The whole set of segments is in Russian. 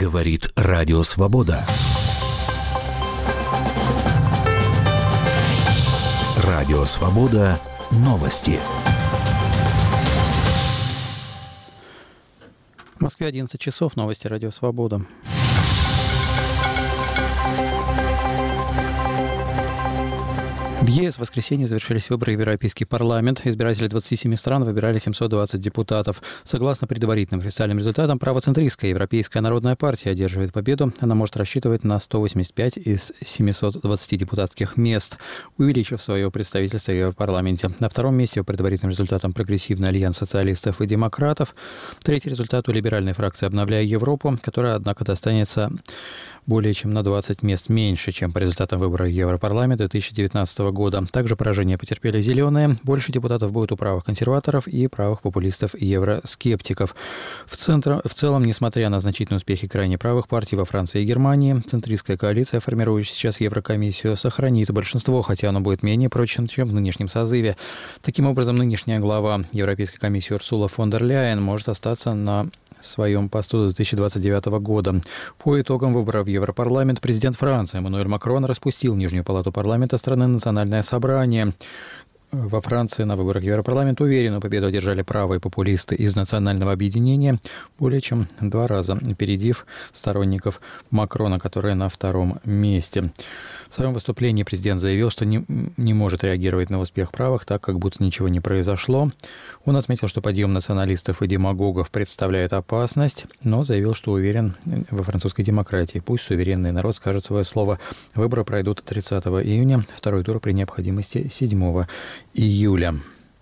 Говорит Радио Свобода. Радио Свобода. Новости. В Москве 11 часов. Новости Радио Свобода. В ЕС в воскресенье завершились выборы в Европейский парламент. Избиратели 27 стран выбирали 720 депутатов. Согласно предварительным официальным результатам, правоцентристская Европейская народная партия одерживает победу. Она может рассчитывать на 185 из 720 депутатских мест, увеличив свое представительство в Европарламенте. На втором месте по предварительным результатам Прогрессивный альянс социалистов и демократов. Третий результат у либеральной фракции «Обновляя Европу», которая, однако, достанется более чем на 20 мест меньше, чем по результатам выборов в Европарламент 2019 года. Также поражение потерпели «Зеленые». Больше депутатов будет у правых консерваторов и правых популистов и евроскептиков. В целом, несмотря на значительные успехи крайне правых партий во Франции и Германии, центристская коалиция, формирующая сейчас Еврокомиссию, сохранит большинство, хотя оно будет менее прочным, чем в нынешнем созыве. Таким образом, нынешняя глава Европейской комиссии Урсула фон дер Ляйен может остаться на своем посту до 2029 года. По итогам выборов в Европарламент президент Франции Эммануэль Макрон распустил Нижнюю палату парламента страны «Национальное собрание». Во Франции на выборах в Европарламент уверенную победу одержали правые популисты из Национального объединения, более чем 2 раза опередив сторонников Макрона, которые на втором месте. В своем выступлении президент заявил, что не может реагировать на успех правых, так как будто ничего не произошло. Он отметил, что подъем националистов и демагогов представляет опасность, но заявил, что уверен во французской демократии. Пусть суверенный народ скажет свое слово. Выборы пройдут 30 июня, второй тур при необходимости 7 июля.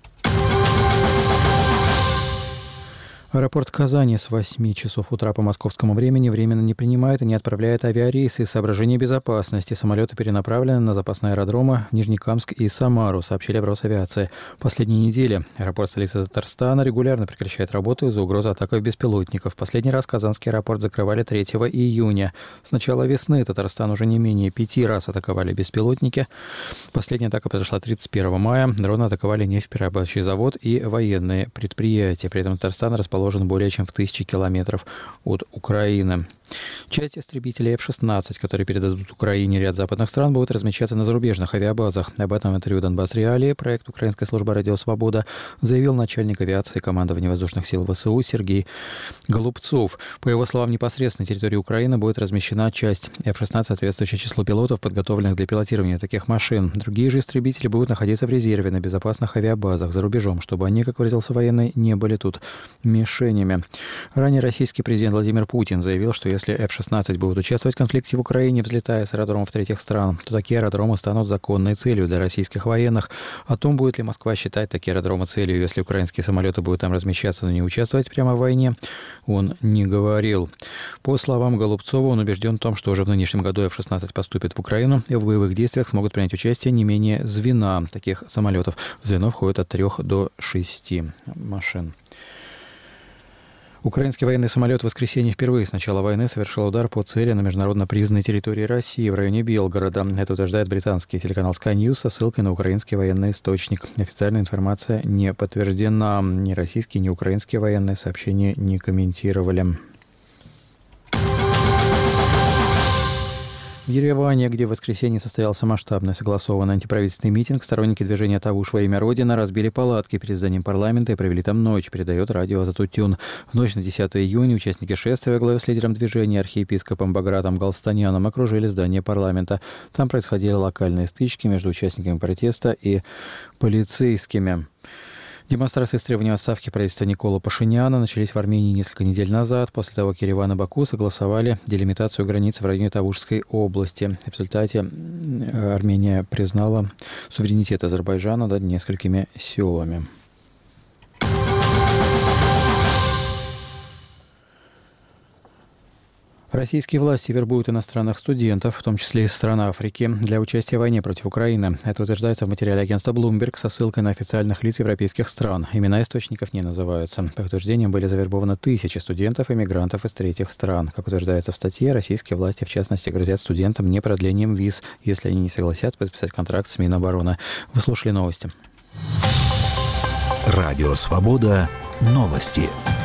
Аэропорт Казани с 8 часов утра по московскому времени временно не принимает и не отправляет авиарейсы из соображений безопасности. Самолеты перенаправлены на запасные аэродромы в Нижнекамск и Самару, сообщили в Росавиации. В последние недели аэропорт столицы Татарстана регулярно прекращает работу из-за угрозы атак беспилотников. В последний раз Казанский аэропорт закрывали 3 июня. С начала весны Татарстан уже не менее 5 раз атаковали беспилотники. Последняя атака произошла 31 мая. Дроны атаковали нефтеперерабатывающий завод и военные предприятия. При этом Татарстан расположен более чем в 1000 километров от Украины. Часть истребителей F-16, которые передадут Украине ряд западных стран, будут размещаться на зарубежных авиабазах. Об этом в интервью «Донбасс Реалии» проект Украинской службы «Радио Свобода» заявил начальник авиации командования воздушных сил ВСУ Сергей Голубцов. По его словам, непосредственно на территории Украины будет размещена часть F-16, соответствующая числу пилотов, подготовленных для пилотирования таких машин. Другие же истребители будут находиться в резерве на безопасных авиабазах за рубежом, чтобы они, как выразился военный, не были тут мишенями. Ранее российский президент Владимир Путин заявил, что если F-16 будут участвовать в конфликте в Украине, взлетая с аэродромов третьих стран, то такие аэродромы станут законной целью для российских военных. О том, будет ли Москва считать такие аэродромы целью, если украинские самолеты будут там размещаться, но не участвовать прямо в войне, он не говорил. По словам Голубцова, он убежден в том, что уже в нынешнем году F-16 поступит в Украину, и в боевых действиях смогут принять участие не менее звена таких самолетов. В звено входит от 3 до 6 машин. Украинский военный самолет в воскресенье впервые с начала войны совершил удар по цели на международно признанной территории России в районе Белгорода. Это утверждает британский телеканал Sky News со ссылкой на украинский военный источник. Официальная информация не подтверждена. Ни российские, ни украинские военные сообщения не комментировали. В Ереване, где в воскресенье состоялся масштабный согласованный антиправительственный митинг, сторонники движения «Тавуш во имя Родины» разбили палатки перед зданием парламента и провели там ночь, передает радио «Азатутюн». В ночь на 10 июня участники шествия во главе с лидером движения архиепископом Багратом Галстаняном окружили здание парламента. Там происходили локальные стычки между участниками протеста и полицейскими. Демонстрации с требованием отставки правительства Николы Пашиняна начались в Армении несколько недель назад, после того, как Ереван и Баку согласовали делимитацию границ в районе Тавушской области. В результате Армения признала суверенитет Азербайджана над несколькими селами. Российские власти вербуют иностранных студентов, в том числе из стран Африки, для участия в войне против Украины. Это утверждается в материале агентства Bloomberg со ссылкой на официальных лиц европейских стран. Имена источников не называются. По утверждениям, были завербованы 1000 студентов и мигрантов из третьих стран. Как утверждается в статье, российские власти, в частности, грозят студентам не продлением виз, если они не согласятся подписать контракт с Минобороны. Вы слушали новости. Радио Свобода. Новости.